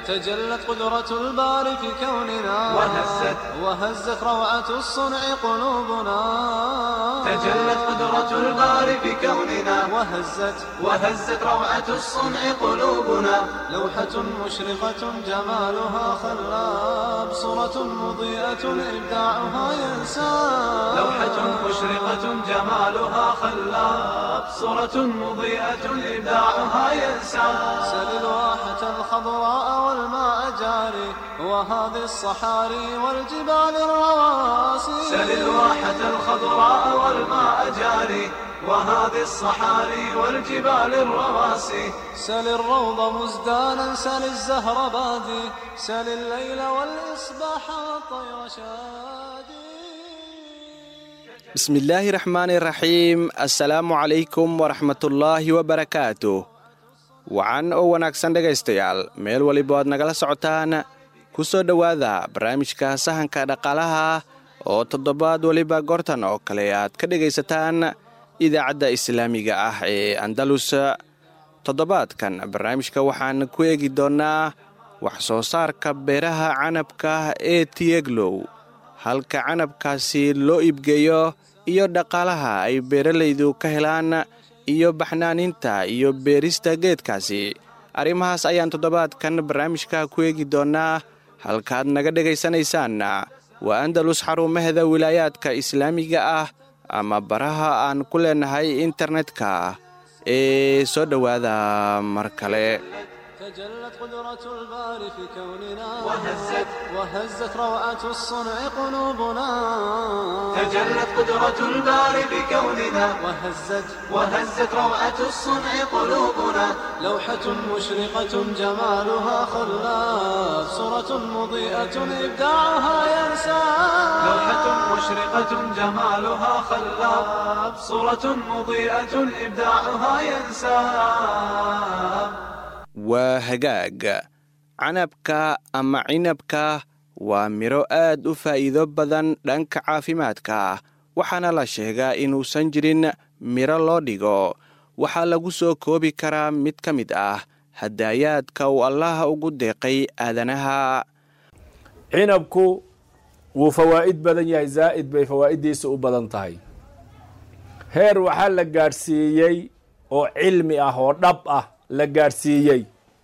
تجلت قدرة الباري في كوننا وهزت روعة الصنع قلوبنا. تجلت قدرة الباري في كوننا وهزت روعة الصنع قلوبنا. لوحة مشرقة جمالها خلاب، صورة مضيئة إبداعها ينساب. لوحة مشرقة جمالها خلاب، صورة مضيئة إبداعها ينساب. سل الواحة الخضراء والماء جاري وهذه الصحاري والجبال الرواسي. سل الواحة الخضراء والماء جاري وهذه الصحاري والجبال الرواسي. سل الروض مزدانا، سل الزهر بادي، سل الليل والإصباح والطير شادي. بسم الله الرحمن الرحيم. السلام عليكم ورحمة الله وبركاته. wacan oo wanaagsan dhegaystayaal meel waliba aad nagala socotaan ku soo dhowaada barnaamijka sahanka dhaqaalaha oo toddobaad waliba goortan oo kale aad ka dhegaysataan idaacadda islaamiga ah ee Andalus. toddobaadkan barnaamijka waxaan ku eegi doonaa wax soo saarka beeraha canabka ee Tieglow, halka canabkaasi loo iibgeeyo iyo dhaqaalaha ay beeralaydu ka helaan iyo baxnaaninta iyo beerista geedkaasi. arrimahaas ayaan toddobaadkan barnaamijka ku eegi doonaa. halkaad naga dhegaysanaysaan waa Andalus, xarumaheeda wilaayaadka islaamiga ah ama baraha aan ku leenahay internetka ee soo dhowaada mar kale. تجلت قدرة الباري في كوننا وهزت روعة الصنع قلوبنا. تجلت قدرة الباري في كوننا وهزت روعة الصنع قلوبنا. لوحة مشرقة جمالها خلاف، صورة مضيئة إبداعها ينساب. لوحة مشرقة جمالها خلاف، صورة مضيئة إبداعها ينساب. waa hagaag. canabka ama cinabka waa miro aad u faa'iido badan dhanka caafimaadka, waxaana la sheegaa inuusan jirin miro loo dhigo. waxaa lagu soo koobi karaa mid ka mid ah hadaayaadka uu allaha ugu deeqay aadanaha. cinabku wuu fawaa'id badan yahay, zaa'id bay fawaa'iddiisa u badan tahay. heer waxaa la gaadhsiiyey oo cilmi ah oo dhab ah la gaadhsiiyey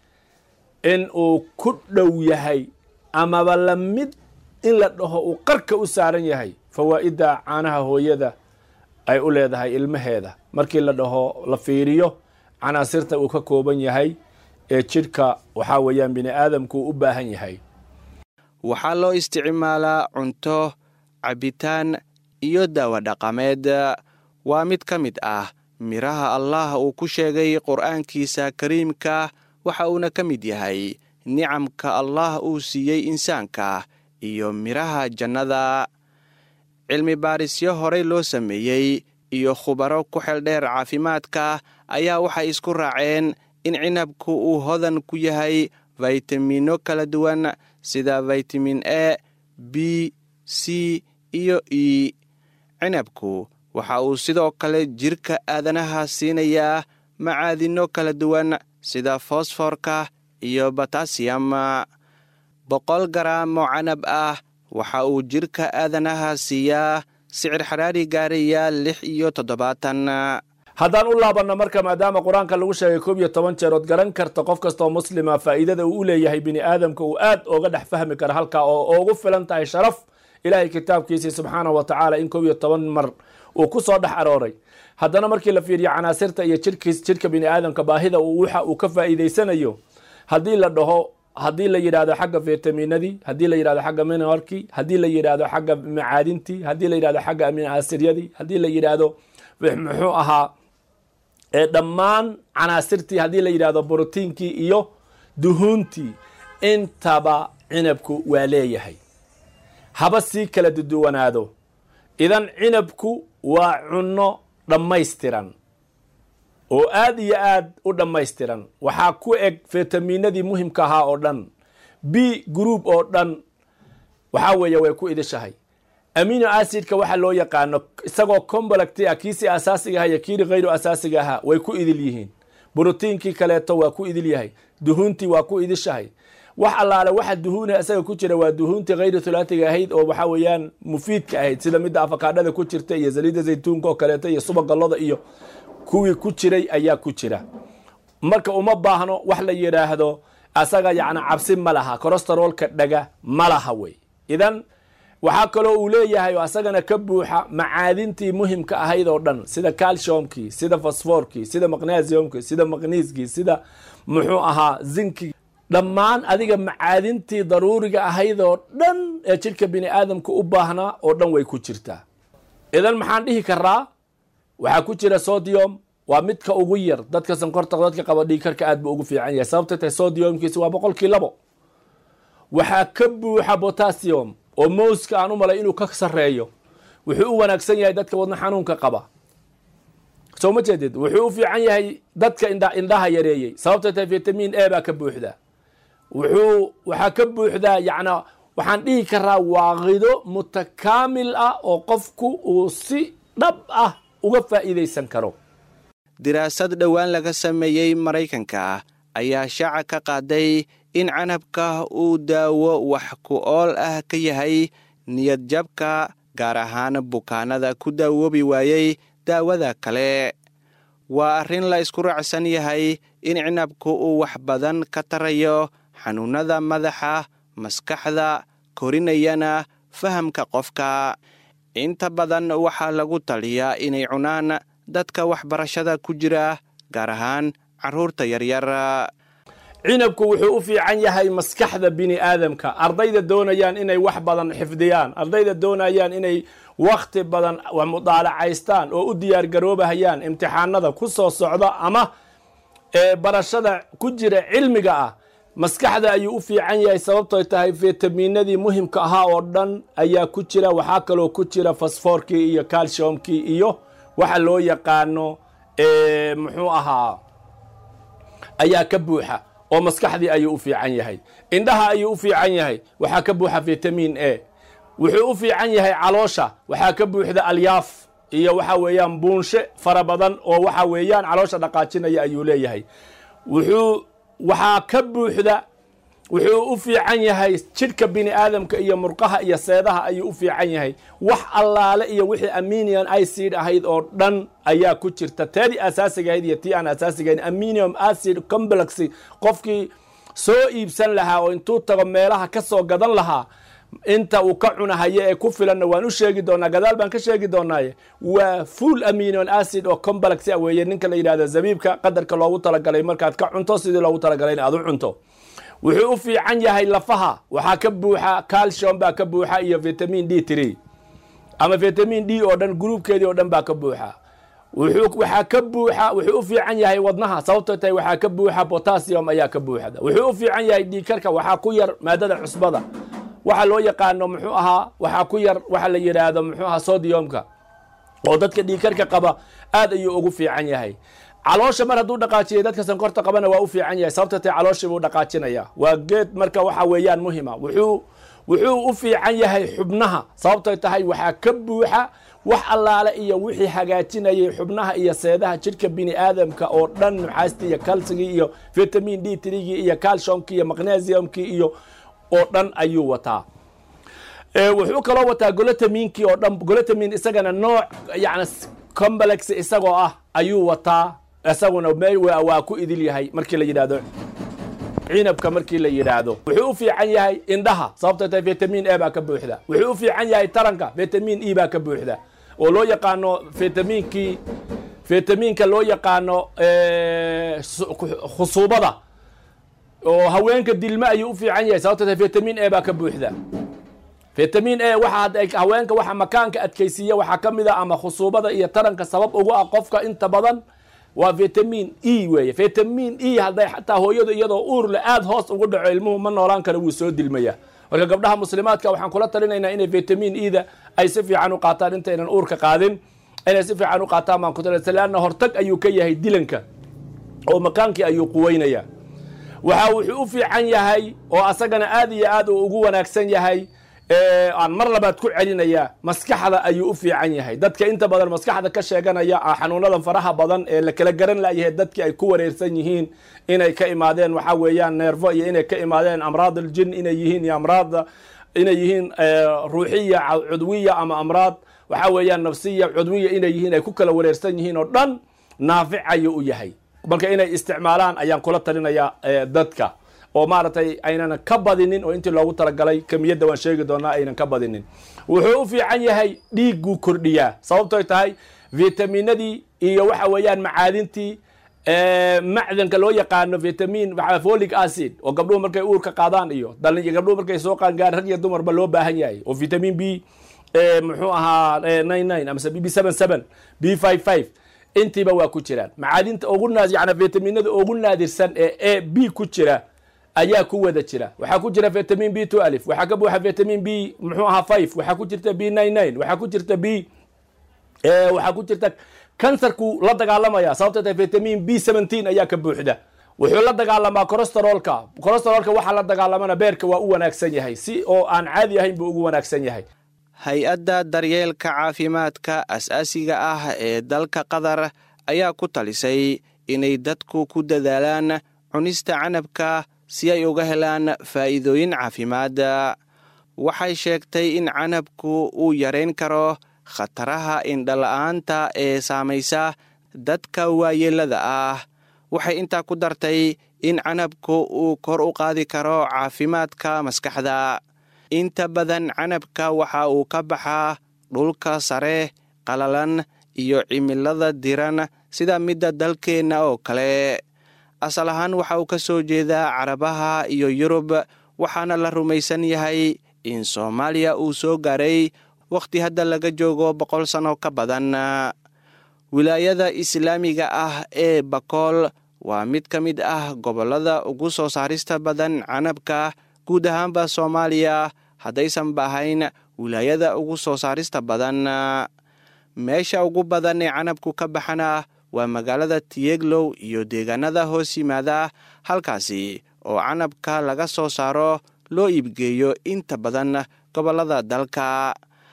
in uu ku dhow yahay amaba la mid in la dhaho uu qarka u saaran yahay fawaa'idda caanaha hooyada ay u leedahay ilmaheeda markii la dhaho la fiiriyo canaasirta uu ka kooban yahay ee jidhka waxaa weeyaan bini aadamku u baahan yahay. waxaa loo isticmaalaa cunto, cabitaan iyo daawo dhaqameed. waa mid ka mid ah miraha allah uu ku sheegay qur'aankiisa kariimka, waxa uuna ka mid yahay nicamka allah uu siiyey insaanka iyo miraha jannada. cilmi baarisyo horey loo sameeyey iyo khubaro ku xeeldheer caafimaadka ayaa waxay isku raaceen in cinabku uu hodan ku yahay faytamiino kala duwan sida vitamin A, B, C iyo E. cinabku waxa uu sidoo kale jirka aadanaha siinayaa macaadino kala duwan sida fosforka iyo botasiyam. 100 garaam oo canab ah waxa uu jirka aadanaha siiyaa sicir xaraari gaaraya 76. haddaan u laabanno marka, maadaama qur-aanka lagu sheegay 11 jeer ood garan karta qof kastoo muslima faa'iidada uu u leeyahay bini aadamka, uu aad ooga dhex fahmi kara halkaa oo ugu filan tahay sharaf ilaahay kitaabkiisii subxaanahu wa tacaala in 11 mar uu ku soo dhex arooray. haddana markii la fiiriyo canaasirta iyo jidhka bini aadamka baahida waxa uu ka faa'iidaysanayo, haddii la dhaho, haddii la yidhaahdo xagga fitaminadii, haddii la yidhahdo xagga mineralkii, haddii la yidhaahdo xagga macaadintii, haddii la yidhahdo xagga amino asiryadii, haddii la yidhaahdo muxuu ahaa dhammaan canaasirtii, haddii la yidhaahdo borotiinkii iyo duhuuntii, intaba cinabku waa leeyahay, haba sii kala duduwanaado. idan cinabku waa cunno dhammaystiran oo aad iyo aad u dhammaystiran. waxaa ku eg fitaminadii muhimka ahaa oo dhan, B group oo dhan waxaa weeye way ku idishahay. amino acidka waxa loo yaqaano isagoo complex ah, kiisi asaasiga ah iyo kii غayru asaasiga ah way ku idil yihiin. borotiinkii kaleeto waa ku idil yahay, duhuntii waa ku idishahay. wax allaale waxa duhuuna asaga ku jira waa duhuuntii hayri thulaatiga ahayd oo waxa weeyaan mufiidka ahayd sida midda afakaadhada ku jirta iyo saliidda zaytuunka oo kaleeto iyo subagallada iyo kuwii ku jiray ayaa ku jira. marka uma baahno wax la yidhaahdo asaga yacni cabsi ma laha, corosterolka dhaga ma laha wey. idan waxaa kaloo uu leeyahay oo asagana ka buuxa macaadintii muhimka ahayd oo dhan sida calciumkii, sida fosforkii, sida magnesiumkii, sida magniiskii, sida muxuu ahaa zinkii, dhammaan adiga macaadintii daruuriga ahayd oo dhan ee jidhka bini aadamka u baahnaa oo dhan way ku jirtaa. idan maxaan dhihi karaa waxaa ku jira sodium, waa midka ugu yar dadka sonkorta dadka qaba dhiigkarka aad buu ugu fiican yahay sababta tahay sodiumkiisa waa 2%. waxaa ka buuxa potassium oo mooska aan u malay inuu ka sareeyo, wuxuu u wanaagsan yahay dadka wadna xanuunka qaba. soo ma jeedid wuxuu u fiican yahay dadka indhaha yareeyey sababta tahay vitamin A baa ka buuxda. waxaa ka buuxda yacna waxaan dhihi karaa waa qido mutakaamil ah oo qofku uu si dhab ah uga faa'iidaysan karo. diraasad dhowaan laga sameeyey Maraykanka ayaa shaaca ka qaaday in canabka uu daawo wax ku ool ah ka yahay niyad jabka, gaar ahaan bukaanada ku daawoobi waayey daawada kale. waa arrin la isku raacsan yahay in canabku uu wax badan ka tarayo xanuunada madaxa, maskaxda, korinayana fahamka qofka. inta badan waxaa lagu taliyaa inay cunaan dadka waxbarashada ku jira, gaar ahaan carruurta yaryar. cinabku wuxuu u fiican yahay maskaxda bini aadamka. ardayda doonayaan inay wax badan xifdiyaan, ardayda doonayaan inay wakhti badan mudaalacaystaan oo u diyaar garoobahayaan imtixaanada ku soo socda ama barashada ku jira cilmiga ah, maskaxda ayuu u fiican yahay sababtoo tahay fitaminadii muhimka ahaa oo dhan ayaa ku jira. waxaa kaloo ku jira fosforkii iyo calciumkii iyo waxa loo yaqaano muxuu ahaa ayaa ka buuxa oo maskaxdii ayuu u fiican yahay. indhaha ayuu u fiican yahay, waxaa ka buuxa vitamin A. wuxuu u fiican yahay caloosha, waxaa ka buuxda alyaaf iyo waxa weeyaan buunshe fara badan oo waxa weeyaan caloosha dhaqaajinaya ayuu leeyahay. waxaa ka buuxda wuxuu u fiican yahay jidhka bini aadamka iyo murqaha iyo seedaha ayuu u fiican yahay. wax allaale iyo wixii aminium acid ahayd oo dhan ayaa ku jirta. teedii asaasiga ahayd iyo tii aan asaasigahayn aminium acid complex qofkii soo iibsan lahaa oo intuu tago meelaha ka soo gadan lahaa inta uu ka cunahayo ee ku filanna waan u sheegi doonaa, gadaal baan ka sheegi doonaaye. waa full amino acid oo complex ah weeye. ninka la yidhahdo zabiibka qadarka loogu talagalay markaad ka cunto sidii loogu talagalay in aad u cunto. wuxuu u fiican yahay lafaha, waxaa ka buuxa calcium baa ka buuxa iyo vitamin D3 ama vitamin D oo dhan gruubkeedii oo dhan baa ka buuxa. waxaa ka buuxa wuxuu u fiican yahay wadnaha sababtoo tahay waxaa ka buuxa potassium ayaa ka buuxda. wuxuu u fiican yahay dhiigkarka, waxaa ku yar maadada cusbada waxa loo yaqaano muxuu ahaa, waxaa ku yar waxa la yidhaahdo muxuu ahaa sodiumka oo dadka dhiigkarka qaba aad ayuu ugu fiican yahay. caloosha mar hadduu dhaqaajiyo dadka sankorta qabana waa u fiican yahay sababta tahay calooshii buu dhaqaajinaya. waa geed marka waxa weeyaan muhima. wuxuu u fiican yahay xubnaha sababtay tahay waxaa ka buuxa wax allaale iyo wixii hagaajinayay xubnaha iyo seedaha jidhka bini aadamka oo dhan, nuxaastii iyo kalsigii iyo vitamin D3gii iyo calciumkii iyo magnesiumkii iyo oo dhan ayuu wataa. wuxuu kaloo wataa glutaminkii oo dhan. glutamin isagana nooc yani complex isagoo ah ayuu wataa. isaguna waa ku idil yahay markii la yidhaahdo cinabka. markii la yidhaahdo wuxuu u fiican yahay indhaha sababtoo tahay vitamin A baa ka buuxda. wuxuu u fiican yahay taranka, vitamin E baa ka buuxda oo loo yaqaano vitaminka loo yaqaano khusuubada oo haweenka dilma ayuu u fiican yahay sababtoo tahay vitamin A baa ka buuxda. vitamin A haweenka waxa makaanka adkaysiiya waxaa ka mid a ama khusuubada iyo taranka sabab ugu ah qofka inta badan waa vitamin E weeye. vitamin E hadday xataa hooyadu iyadoo uur le aad hoos ugu dhaco ilmuhu ma noolaan karo, wuu soo dilmaya. marka gabdhaha muslimaadka waxaan kula talinaynaa inay vitamin E-da ay si fiican u qaataan intaynan uurka qaadin, inay si fiican u qaataan baan ku talinaysa leanna hortag ayuu ka yahay dilanka oo makaankii ayuu quweynaya. wuxuu u fiican yahay oo asagana aad iyo aad uu ugu wanaagsan yahay aan mar labaad ku celinaya maskaxda ayuu u fiican yahay. dadka inta badan maskaxda ka sheeganaya xanuunadan faraha badan ee la kala garan layahay dadkii ay ku wareersan yihiin inay ka imaadeen waxa weeyaan neerfo iyo inay ka imaadeen amraad aljin inay yihiin iyo amraad inay yihiin ruuxiya cudwiya ama amraad waxa weeyaan nafsiya cudwiya inay yihiin ay ku kala wareersan yihiin oo dhan naafic ayuu u yahay. marka inay isticmaalaan ayaan kula talinaya dadka oo maaragtay aynan ka badinin oo intii loogu talagalay kamiyadda waan sheegi doonaa aynan ka badinin. wuxuu u fiican yahay dhiigguu kordhiyaa sababtooy tahay vitaminadii iyo waxa weeyaan macaadintii macdanka loo yaqaano vitamin folic acid oo gabdhuhu markay uurka qaadaan iyo gabdhuhu markay soo qaangaan rag iyo dumarba loo baahan yahay oo vitamin b muxuu ahaa 99 amase bb77 b55 intiiba waa ku jiraan. macaadinta ugu yani vitaminada ugu naadirsan ee a b ku jira ayaa ku wada jira. waxaa ku jira vitamin b12 waxaa ka buuxa vitamin b muxuu ahaa 5 waxaa ku jirta b99 waxaa ku jirta waxaa ku jirta kansarku la dagaalamaya sababtoo tahay vitamin b17 ayaa ka buuxda. wuxuu la dagaalamaa cholesteroolka waxaa la dagaalamana beerka waa u wanaagsan yahay si oo aan caadi ahayn buu ugu wanaagsan yahay. hay-adda daryeelka caafimaadka as-aasiga ah ee dalka qatar ayaa ku talisay inay dadku ku dadaalaan cunista canabka si ay uga helaan faa'iidooyin caafimaad. waxay sheegtay in canabku uu yareyn karo khataraha indhala-aanta ee saamaysa dadka waayeelada ah. waxay intaa ku dartay in canabku uu kor u qaadi karo caafimaadka maskaxda. inta badan canabka waxa uu ka baxaa dhulka sare qalalan iyo cimilada diran sida midda dalkeenna oo kale. asal ahaan waxa uu ka soo jeedaa carabaha iyo yurub waxaana la rumaysan yahay in soomaaliya uu soo gaaray wakhti hadda laga joogo 100 sano ka badan. wilaayada islaamiga ah ee bakool waa mid ka mid ah gobollada ugu soo saarista badan canabka guud ahaanba soomaaliya haddaysanba ahayn wilaayada ugu soo saarista badan. meesha ugu badan ee canabku ka baxana waa magaalada tiyeglow iyo deegaanada hoos yimaada halkaasi oo canabka laga soo saaro loo iibgeeyo inta badan gobollada dalka.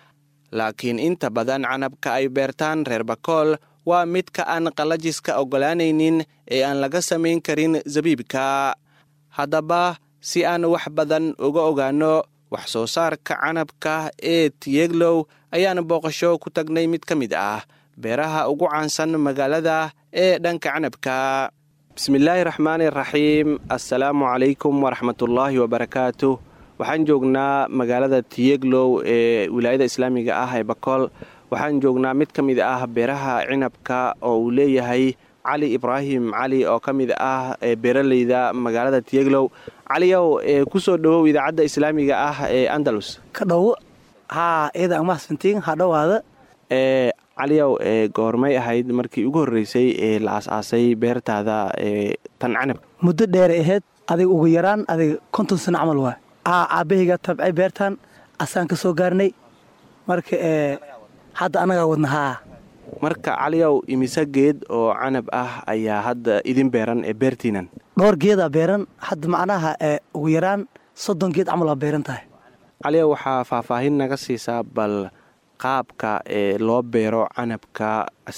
laakiin inta badan canabka ay beertaan reer bakool waa midka aan qalajiska oggolaanaynin ee aan laga samayn karin zabiibka. haddaba si aan wax badan uga ogaano wax soo saarka canabka ee tiyeglow ayaan booqasho ku tagnay mid ka mid ah beeraha ugu caansan magaalada ee dhanka canabka. bismillaahi raxmaani raxiim. assalaamu calaykum waraxmatullaahi wabarakaatu. waxaan joognaa magaalada tiyeglow ee wilaayada islaamiga ah ee bakool. waxaan joognaa mid ka mid ah beeraha cinabka oo uu leeyahay cali ibraahim cali oo ka mid ah beeraleyda magaalada tiyeglow. caliyow ku soo dhowow idaacadda islaamiga ah ee andalus. ka dhowo haa ida mahadsantiin ha dhowaada. caliyow goormay ahayd markii ugu horreysay ee la aas-aasay beertaada tan canabka? muddo dheeray ahayd adiga ugu yaraan adiga 50 sano camal waa. aabbahayga tabcay beertan asaan ka soo gaarnay marka hadda anagaa wadna haa. marka caliyow imise geed oo canab ah ayaa hadda idin beeran ee beertiinan? dhowr geedaa beeran hadda macnaha ugu yaraan 30 geed camal waa beeran tahay. caliyow waxaa faahfaahin naga siisaa bal qaabka loo beero canabka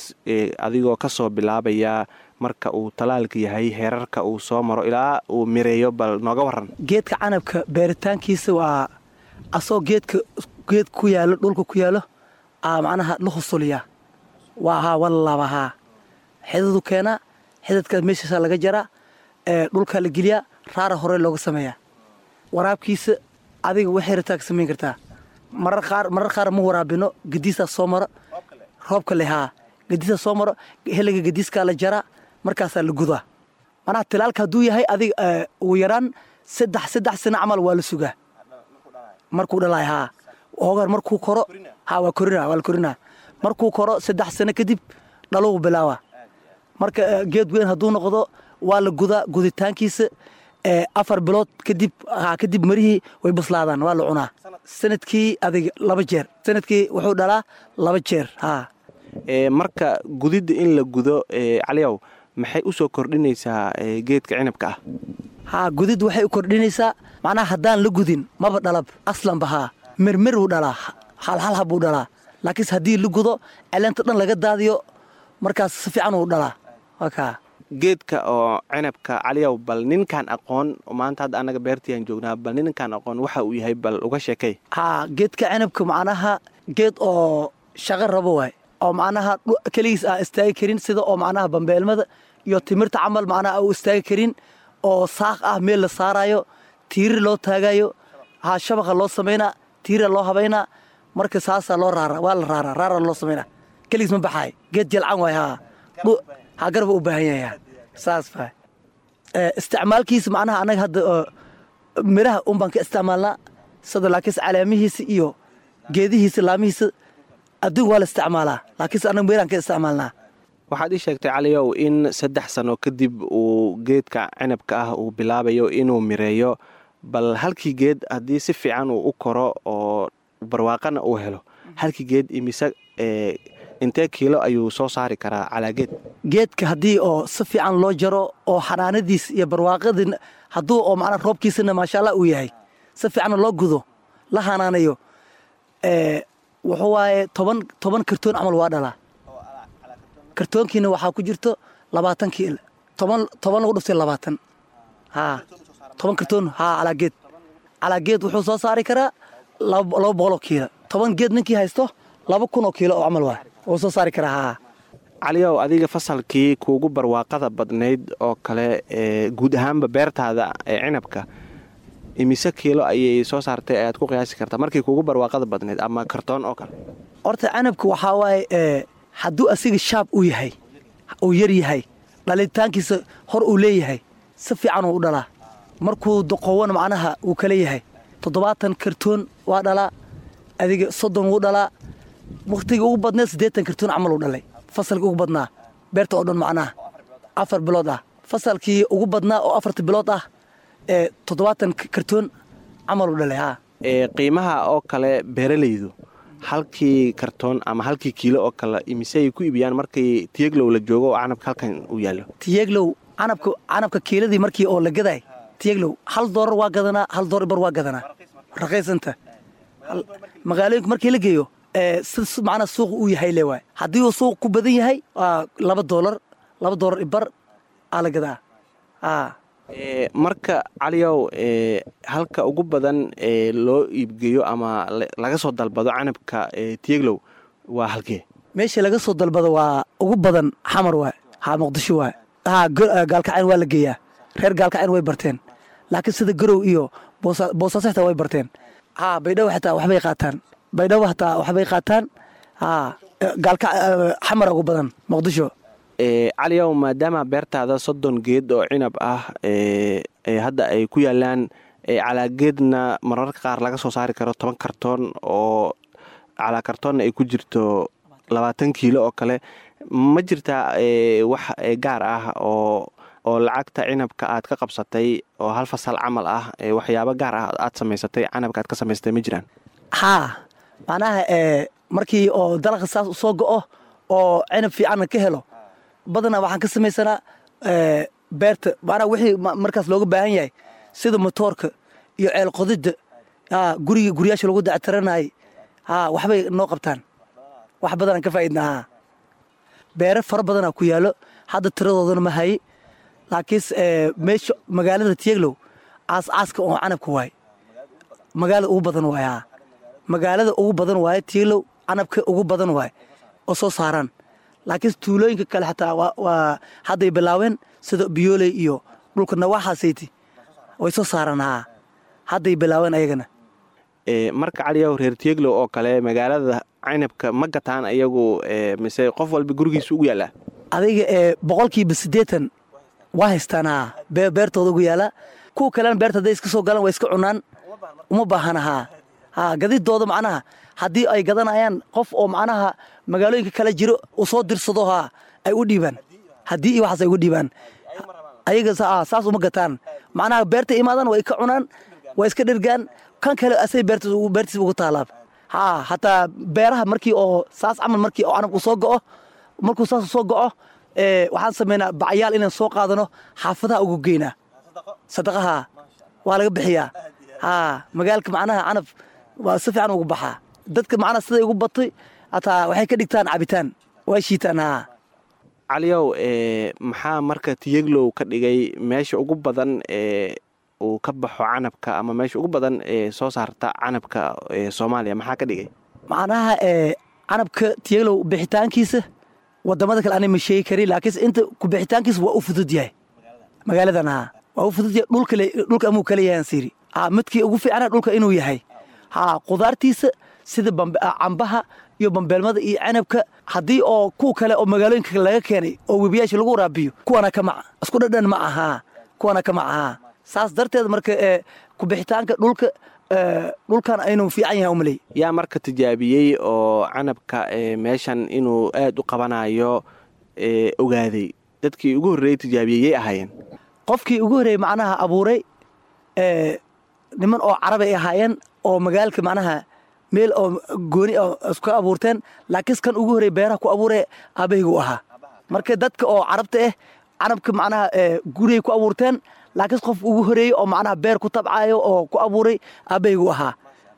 adigoo ka soo bilaabaya marka uu talaalka yahay heerarka uu soo maro ilaa uu mireeyo bal nooga waran. geedka canabka beeritaankiisa waa asoo geed ku yaalo dhulka ku yaalo macnaha la husuliyaa waa wallaabahaa xidadu keenaa xidadka meeshaasa laga jaraa dhulka la geliyaa raara hore looga sameeyaa. waraabkiisa adiga waxay rataa ka samayn kartaa. marar qaar ma waraabino gediisaa soo maro roobka lehaa gediisaa soo maro heliga gediiskaa la jaraa markaasaa la gudaa. manaha tilaalka hadduu yahay adiga ugu yaraan saddex sano camal waa la sugaa markuu dhalaay haa hoogar markuu koro waa la korinaa markuu koro 3 sano kadib dhaluu bilaawa. marka geed weyn hadduu noqdo waa la gudaa guditaankiisa 4 bilood kadib marihii way baslaadaan waa la cunaa. sanadkii adiga 2 jeer sanadkii wuxuu dhalaa 2 jeer haa. marka gudidda in la gudo caliyow maxay u soo kordhinaysaa geedka cinabka ah? haa gudid waxay u kordhinaysaa macnaha haddaan la gudin maba dhalab aslanba haa mirmir uu dhalaa hal habuu dhalaa laakiinse haddii la gudo caleenta dhan laga daadiyo markaas si fiican uu dhalaa wakaa geedka oo cinabka caliyow bal ninkaan aqoon maanta hadda annaga beertiyaan joognaa bal ninkaan aqoon waxa uu yahay bal uga sheekay geedka cinabka macnaha geed oo shaqo rabo waay oo macnaha keligiis aan istaagi karin sida oo macnaha bambeelmada iyo timirta camal macnaha uu istaagi karin oo saaq ah meel la saarayo tiiri loo taagayo shabaqa loo samaynaa tiira loo habaynaa marka saasaa loo raaraa waa la raaraa loo samaynaa keligiis ma baxaay geed jelcan waay garba u baahan yahay saas baa isticmaalkiisa macnaha annaga hadda miraha un baan ka isticmaalnaa sida laakiinse caleemihiisa iyo geedihiisa laamihiisa adduun waa la isticmaalaa laakiinse annaga miraan ka isticmaalnaa waxaad ii sheegtay caliyow in 3 sano kadib uu geedka cinabka ah uu bilaabayo inuu mireeyo bal halkii geed haddii si fiican uu u koro oo barwaaqana uu helo halkii geed imise intee kiilo ayuu soo saari karaa calaageed geedka haddii oo si fiican loo jaro oo xanaanadiis iyo barwaaqadii hadduu oo macnaa roobkiisana maasha allah uu yahay si fiicanna loo gudo la hanaanayo wuxuu waaye 10 kartoon camal waa dhalaa kartoonkiina waxaa ku jirto 20 kiilo 10 lagu dhuftay 20 10 kartoon calaageed wuxuu soo saari karaa 200 kiilo 10 geed ninkii haysto 2,000 kiilo oo camal waa wuu soo saari karaa caliyow adiga fasalkii kuugu barwaaqada badnayd oo kale guud ahaanba beertaada ee cinabka imise kiilo ayay soo saartay ayaad ku qiyaasi kartaa markii kuugu barwaaqada badnayd ama kartoon oo kale horta cinabka waxaa waaye hadduu asiga shaab uu yahay uu yar yahay dhalitaankiisa hor uu leeyahay si fiican uu u dhalaa markuu doqowana macnaha uu kala yahay 70 kartoon waa dhalaa adiga 30 wuu dhalaa wakhtiga ugu badneed 80 kartoon camal uu dhalay fasalkii ugu badnaa beerta oo dhan macnaha 4 bilood ah fasalkii ugu badnaa oo 4 bilood ah 70 kartoon camal uu dhalay qiimaha oo kale beeralaydu halkii kartoon ama halkii kiilo oo kale imise ay ku iibiyaan markii tiyeglow la joogo oo canabka halkan uu yaallo tiyeglow canabka kiiladii markii oo la gaday tiyeglow $1 waa gadanaa $1 bar waa gadanaa raqiisanta magaalooyinka markii la geeyo macnaa suuq uu yahay le waay haddii uu suuq ku badan yahay $2 bar aa la gadaa marka caliyow halka ugu badan loo iibgeeyo ama laga soo dalbado canabka tiyeglow waa halkee meesha laga soo dalbado waa ugu badan xamar waay muqdisho waay gaalkacyn waa la geeyaa reer gaalkacyn way barteen laakiin sida garow iyo boosaaso xitaa way barteen baydhabo xitaa waxbay qaataan xamar ugu badan muqdisho caliyow maadaama beertaada 30 geed oo cinab ah hadda ay ku yaalaan calaageedna mararka qaar laga soo saari karo 10 kartoon oo calaa kartoonna ay ku jirto 20 kiilo oo kale ma jirtaa wax gaar ah oo lacagta cinabka aad ka qabsatay oo hal fasal camal ah waxyaabo gaar ah aad samaysatay canabka aad ka samaysatay ma jiraan macnaha markii oo dalaqa saas u soo go'o oo cinab fiicanna ka helo badanaa waxaan ka samaysanaa beerta macnaha wixii markaas looga baahan yahay sida motoorka iyo ceel qodidda guryaasha lagu dactiranayay waxbay noo qabtaan wax badanaan ka faa'idnaa beere fara badanaa ku yaallo hadda tiradoodana ma haye laakiinse meesha magaalada tiyeglow caascaaska oo canabka waay magaalada ugu badan waay magaalada ugu badan waaye tiyeglow canabka ugu badan waay oo soo saaraan laakiin tuulooyinka kale xataa waa hadday bilaaween sida biyooley iyo dhulka nawaaxaasayti way soo saaraan hadday bilaaween ayagana marka caliyow reer tiyeglow oo kale magaalada cinabka ma gataan ayagu mise qof walba gurigiisa ugu yaallaa adiga 80% waa haystaan beertooda ugu yaallaa kuwa kalena beerta hadday iska soo galaan way iska cunaan uma baahana gadidooda macnaha haddii ay gadanayaan qof oo macnaha magaalooyinka kala jiro uu soo dirsado ay u dhiibaan haddii iyo waxaas ay ugu dhiibaan ayaga saas uma gataan macnaha beerta imaadaan way ka cunaan way iska dhergaan kan kale asay beertiisa ugu taalaab hataa beeraha markii oo saas camal markii oo canabku soo go'o markuu saas soo go'o waxaan samaynaa bacyaal inaan soo qaadano xaafadaha ugu geynaa sadaqaha waa laga bixiyaa magaalka macnaha canab waa si fiican ugu baxaa dadka macnaha siday ugu batay hataa waxay ka dhigtaan cabitaan way shiitaan haa caliyow maxaa marka tiyeglow ka dhigay meesha ugu badan uu ka baxo canabka ama meesha ugu badan soo saarta canabka soomaaliya maxaa ka dhigay macnaha canabka tiyeglow bixitaankiisa wadamada kale anay ma sheegi karin laakiinse inta ku bixitaankiisa waa u fudud yahay magaaladan haa waa u fudud yahay dhulka amuu kala yahay ansiri midkii ugu fiicana dhulka inuu yahay haa qudaartiisa sida cambaha iyo bambeelmada iyo canabka haddii oo kuwa kale oo magaalooyinka laga keenay oo webiyaasha lagu waraabiyo kuwana ka maca isku dhadhan ma aha kuwana ka maca haa saas darteed marka ku bixitaanka dhulkan inuu fiican yahay umaley yaa marka tijaabiyey oo canabka meeshan inuu aad u qabanayo ogaaday dadkii ugu horreeyey tijaabiyeyay ahaayeen qofkii ugu horreeyey macnaha abuuray niman oo carab ay ahaayeen oo magaalka macnaha meel oo gooni iska abuurteen laakiin kan ugu horreeyey beeraha ku abuuray aabahaygu ahaa marka dadka oo carabta canabka macnaha guriyay ku abuurteen laakiin qof ugu horeeyey oo macnaha beer ku tabcaayo oo ku abuuray aabahaygu ahaa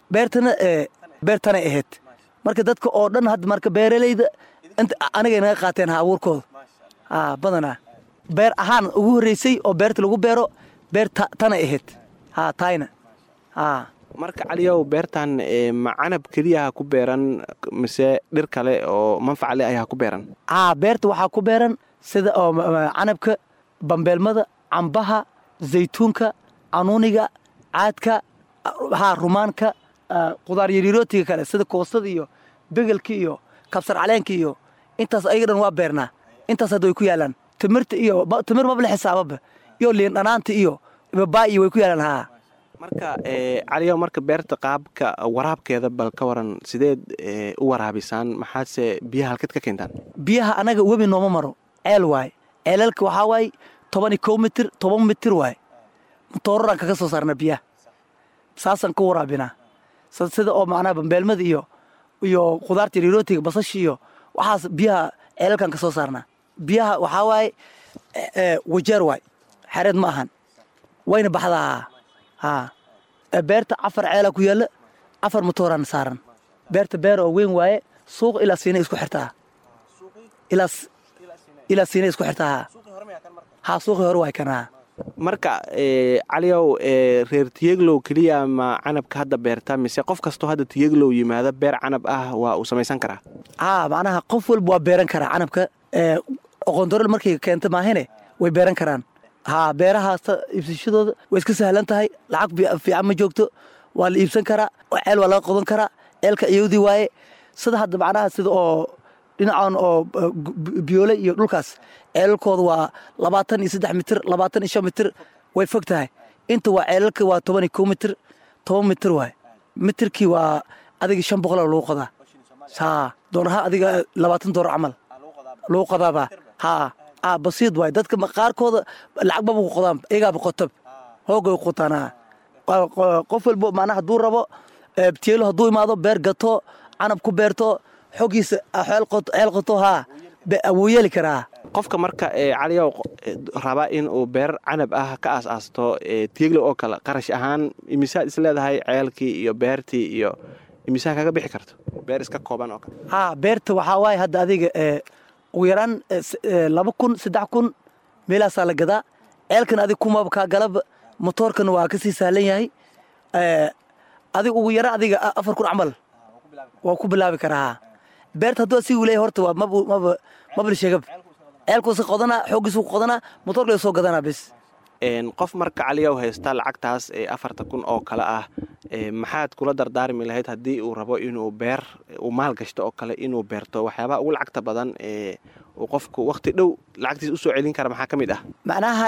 beertanay ahayd marka dadka oo dhan hadda marka beeralayda anigay naga qaateen abuurkooda badanaa beer ahaan ugu horreysay oo beerta lagu beero beer tanay ahayd tayna marka caliyow beertan ma canab keliyaha ku beeran mise dhir kale oo manfacle ayaa ku beeran beerta waxaa ku beeran sida oo canabka bambeelmada cambaha zaytuunka canuuniga caadka rumaanka qudaar yarirootiga kale sida koostada iyo begelka iyo kabsar caleenka iyo intaas ayaga dhan waa beernaa intaas hadda way ku yaalaan timir mabla xisaababa iyo liin dhanaanta iyo babaayi way ku yaalaan marka caliyow marka beerta qaabka waraabkeeda bal ka waran sideed u waraabisaan maxaadse biyaha halkeed ka keentaan biyaha anaga webi nooma maro ceel waaye ceelalka waxaa waaye 10 mitir waaye matooraraan kaga soo saarna biyaha saasaan ka waraabinaa sida oo macnaha bambeelmada iyo qudaarta yarirootiga basasha iyo waxaas biyaha ceelalkaan ka soo saarnaa biyaha waxaa waaye wajeer waaye xareed ma ahan wayna baxdaa beerta 4 ceela ku yaalla 4 matooraan saaran beerta beer oo weyn waaye suuq ilaa siina isku xirtaa ilaa siina isku xirtaa suuqii hore waay kanaa marka caliyow reer tiyeglow keliya ma canabka hadda beerta mise qof kastoo hadda tiyeglow yimaada beer canab ah waa uu samaysan karaa macnaha qof walba waa beeran karaa canabka oqondorol markay keenta maahine way beeran karaan beerahaasta iibsashadooda way iska sahlan tahay lacag fiican ma joogto waa la iibsan karaa ceel waa laga qodan karaa ceelka iyowdii waaye sida hadda macnaha sida oo dhinacan oo biyoole iyo dhulkaas ceelalkooda waa 23 mitir 25 mitir way fog tahay inta waa ceelalka waa 11 mitir 10 mitir waaye mitirkii waa adiga 500 lagu qodaa doonaha adiga $20 camal lagu qodaaba basiid waay dadka qaarkooda lacag baba ku qodaan iyagaa qotab hoogay qotaana qof walba macnaha hadduu rabo tiyelo hadduu imaado beer gato canab ku beerto xogiisa ceel qoto wuu yeeli karaa qofka marka caliyow raba in uu beer canab ah ka aas-aasto tiyeglow oo kale qarash ahaan imisaad is leedahay ceelkii iyo beertii iyo imisaa kaga bixi karto beer iska kooban oo kale beerta waxaa waaye hadda adiga ugu yaraan 2,000 3,000 meelaasaa la gadaa ceelkan adig kumaba kaa galaba motoorkan waa ka sii sahlan yahay adig ugu yaraan adiga 4,000 camal waa ku bilaabi karaa beerta hadduu asigu leeyahay horta waa mabla sheegab ceelkuusa qodanaa xooggiisu qodanaa motoorka soo gadanaa bis qof marka caliyow haysta lacagtaas 4,000 oo kale ah maxaad kula dardaarmi lahayd haddii uu rabo inuu beer uu maal gashto oo kale inuu beerto waxyaabaha ugu lacagta badan uu qofku waqti dhow lacagtiisa usoo celin kara maxaa ka mid ah macnaha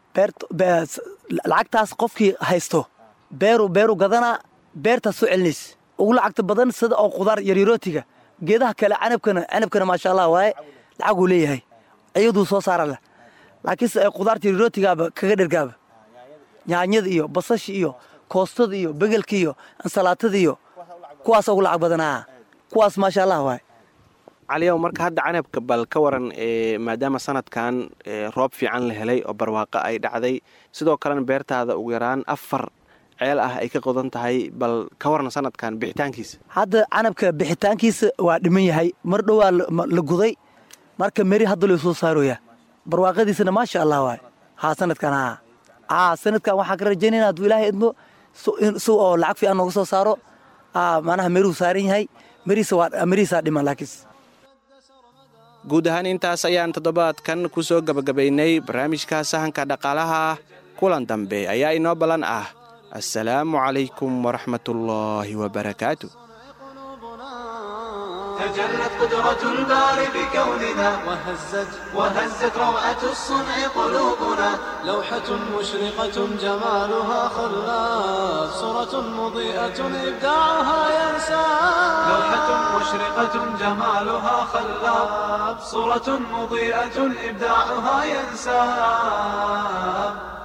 lacagtaas qofkii haysto beeru gadanaa beertaas soo celinays ugu lacagta badan sida oo qudaar yarirootiga geedaha kale canabkana maasha allah waaye lacaguu leeyahay iyaduu soo saara leh laakiinse qudaarta yarirootigaaba kaga dhergaaba yaanyada iyo basasha iyo koostada iyo begelka iyo ansalaatada iyo kuwaas ugu lacag badanaa kuwaas maasha allah waaye caliyow marka hadda canabka bal ka waran maadaama sanadkan roob fiican la helay oo barwaaqo ay dhacday sidoo kalena beertaada ugu yaraan 4 ceel ah ay ka qodan tahay bal ka warna sanadkan bixitaankiisa. hadda canabka bixitaankiisa waa dhiman yahay mar dhowaa la guday marka meri hadda loo soo saarooya barwaaqadiisana maasha allah waay sanadkan sanadkan waxaan ka rajaynayna hadduu ilaahay idmo si oo lacag fiican nooga soo saaro macnaha meruu saaran yahay merihiisaa dhiman laakiin guud ahaan intaas ayaan toddobaadkan ku soo gabagabaynay barnaamijka sahanka dhaqaalaha. kulan dambe ayaa inoo ballan ah. assalaamu calaykum waraxmatullaahi wabarakaatu. تجلت قدرة الباري بكوننا وهزت روعة الصنع قلوبنا لوحة مشرقة جمالها خلاف صورة مضيئة إبداعها ينسى لوحة مشرقة جمالها خلاف صورة مضيئة إبداعها ينسى